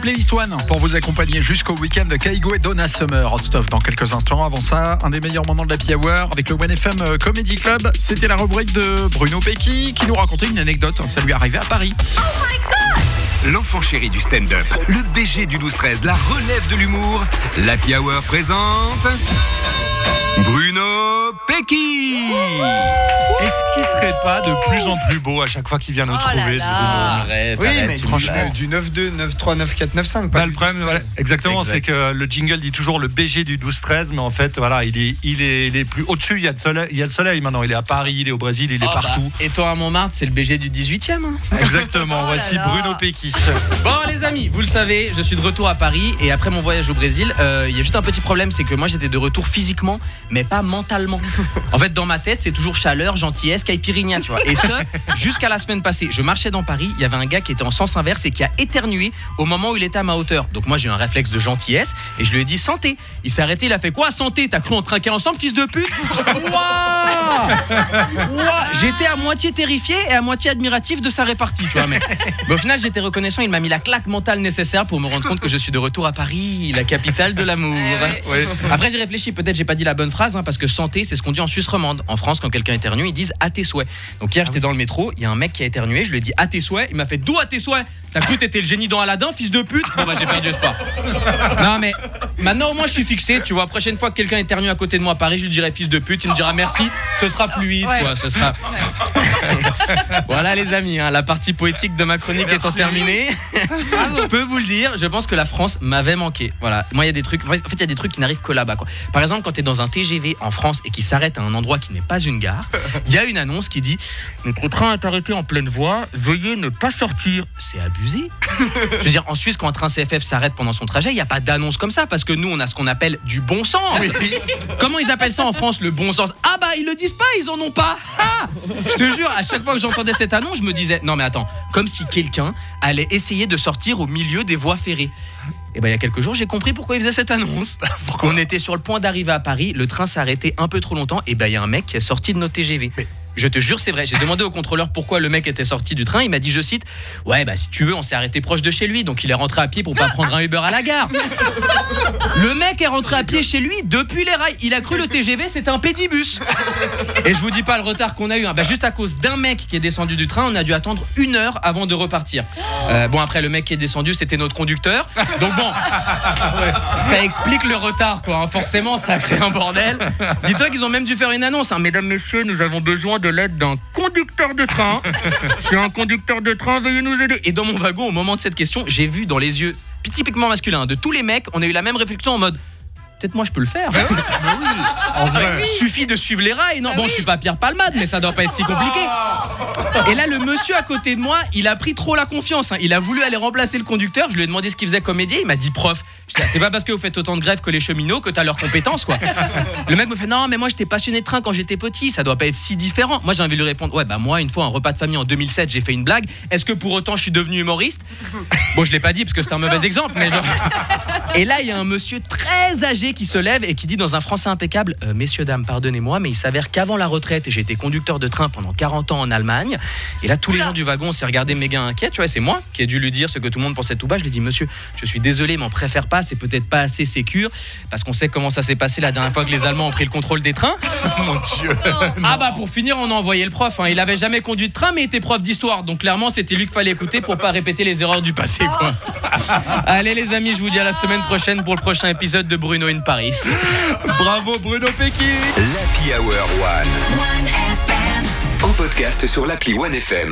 playlist One pour vous accompagner jusqu'au week-end de Kaigo et Donna Summer. Hot stuff dans quelques instants. Avant ça, un des meilleurs moments de l'Happy Hour avec le 1FM Comedy Club. C'était la rubrique de Bruno Pecky qui nous racontait une anecdote. Ça lui est arrivé à Paris. Oh my God! L'enfant chéri du stand-up, le BG du 12-13, la relève de l'humour. L'Happy Hour présente Bruno Pecky. Est-ce qu'il serait pas de plus en plus beau à chaque fois qu'il vient nous trouver, ce Bruno? Arrête, mais franchement, du 9-2, 9-3, 9-4, 9-5. Bah, le problème, voilà, exactement, c'est que le jingle dit toujours le BG du 12-13, mais en fait, voilà, il est plus au-dessus. Il y a le soleil maintenant. Il est à Paris, il est au Brésil, il est partout. Et toi à Montmartre, c'est le BG du 18e. Hein. Exactement. Voici Bruno Pecky. Bon les amis, vous le savez, je suis de retour à Paris et après mon voyage au Brésil, il y a juste un petit problème, c'est que moi j'étais de retour physiquement, mais pas mentalement. En fait, dans ma tête, c'est toujours chaleur, gentillesse, caipirinha, tu vois. Et ce, jusqu'à la semaine passée, je marchais dans Paris, il y avait un gars qui était en sens inverse et qui a éternué au moment où il était à ma hauteur. Donc moi, j'ai eu un réflexe de gentillesse et je lui ai dit santé. Il s'est arrêté, il a fait quoi santé? T'as cru on trinquait ensemble, fils de pute? J'étais à moitié terrifié et à moitié admiratif de sa répartie, tu vois. Mais au final, j'étais reconnaissant. Il m'a mis la claque mentale nécessaire pour me rendre compte que je suis de retour à Paris, la capitale de l'amour. Ouais. Après, j'ai réfléchi. Peut-être j'ai pas dit la bonne phrase, parce que santé, c'est ce qu'on dit en Suisse romande. En France, quand quelqu'un éternue, ils disent à tes souhaits. Donc hier, j'étais dans le métro, il y a un mec qui a éternué, je lui ai dit à tes souhaits. Il m'a fait d'où à tes souhaits? T'as cru t'étais le génie dans Aladdin, fils de pute? Bon bah j'ai perdu espoir. Non mais maintenant au moins je suis fixé, tu vois. Prochaine fois que quelqu'un éternue à côté de moi à Paris, je lui dirai fils de pute, il me dira merci, ce sera fluide, quoi, ce sera. Voilà les amis, la partie poétique de ma chronique étant terminée. Je peux vous le dire, je pense que la France m'avait manqué. Voilà, moi il y a des trucs, en fait il y a des trucs qui n'arrivent que là-bas, quoi. Par exemple, quand t'es dans un TGV en France et qui s'arrête à un endroit qui n'est pas une gare, il y a une annonce qui dit notre train est arrêté en pleine voie, veuillez ne pas sortir. C'est abusé. Je veux dire, en Suisse, quand un train CFF s'arrête pendant son trajet, il n'y a pas d'annonce comme ça, parce que nous, on a ce qu'on appelle du bon sens. Comment ils appellent ça en France, le bon sens? Ah bah, ils le disent pas, ils en ont pas. Je te jure, à chaque fois que j'entendais cette annonce, je me disais, non mais attends, comme si quelqu'un allait essayer de sortir au milieu des voies ferrées. Et ben il y a quelques jours, j'ai compris pourquoi ils faisaient cette annonce. On était sur le point d'arriver à Paris, le train s'est arrêté un peu trop longtemps, et ben il y a un mec qui est sorti de nos TGV. Je te jure, c'est vrai. J'ai demandé au contrôleur pourquoi le mec était sorti du train. Il m'a dit, je cite, ouais, bah si tu veux, on s'est arrêté proche de chez lui, donc il est rentré à pied pour pas prendre un Uber à la gare. Le mec est rentré à pied chez lui depuis les rails. Il a cru le TGV, c'était un pédibus. Et je vous dis pas le retard qu'on a eu. Bah juste à cause d'un mec qui est descendu du train, on a dû attendre 1 heure avant de repartir. Bon après le mec qui est descendu, c'était notre conducteur. Donc bon, ça explique le retard, quoi. Forcément, ça crée un bordel. Dis-toi qu'ils ont même dû faire une annonce. Mesdames, messieurs, nous avons besoin de l'aide d'un conducteur de train. Je suis un conducteur de train, veuillez nous aider. Et dans mon wagon, au moment de cette question, j'ai vu dans les yeux typiquement masculins de tous les mecs, on a eu la même réflexion en mode peut-être moi je peux le faire. En vrai, suffit de suivre les rails. Non, bon, je suis pas Pierre Palmade, mais ça doit pas être si compliqué. Et là, le monsieur à côté de moi, il a pris trop la confiance. Il a voulu aller remplacer le conducteur. Je lui ai demandé ce qu'il faisait comme métier. Il m'a dit prof. Je dis, c'est pas parce que vous faites autant de grèves que les cheminots que t'as leurs compétences, quoi. Le mec me fait non, mais moi j'étais passionné de train quand j'étais petit. Ça doit pas être si différent. Moi, j'ai envie de lui répondre ouais, bah moi, une fois, un repas de famille en 2007, j'ai fait une blague. Est-ce que pour autant je suis devenu humoriste? Bon, je l'ai pas dit parce que c'est un mauvais exemple, mais genre. Et là, il y a un monsieur très âgé qui se lève et qui dit dans un français impeccable messieurs, dames, pardonnez-moi, mais il s'avère qu'avant la retraite, j'ai été conducteur de train pendant 40 ans en Allemagne. Et là, tous les gens du wagon s'est regardé méga inquiets. Tu vois, c'est moi qui ai dû lui dire ce que tout le monde pensait tout bas. Je lui ai dit monsieur, je suis désolé, mais on préfère pas, c'est peut-être pas assez sécure parce qu'on sait comment ça s'est passé la dernière fois que les Allemands ont pris le contrôle des trains. Mon Dieu. Ah bah pour finir, on a envoyé le prof. Il avait jamais conduit de train, mais il était prof d'histoire. Donc clairement, c'était lui qu'il fallait écouter pour pas répéter les erreurs du passé, quoi. Allez les amis, je vous dis à la semaine prochaine pour le prochain épisode de Bruno in Paris. Bravo Bruno Pecky. L'Happy Hour 1FM. En podcast sur l'appli 1FM.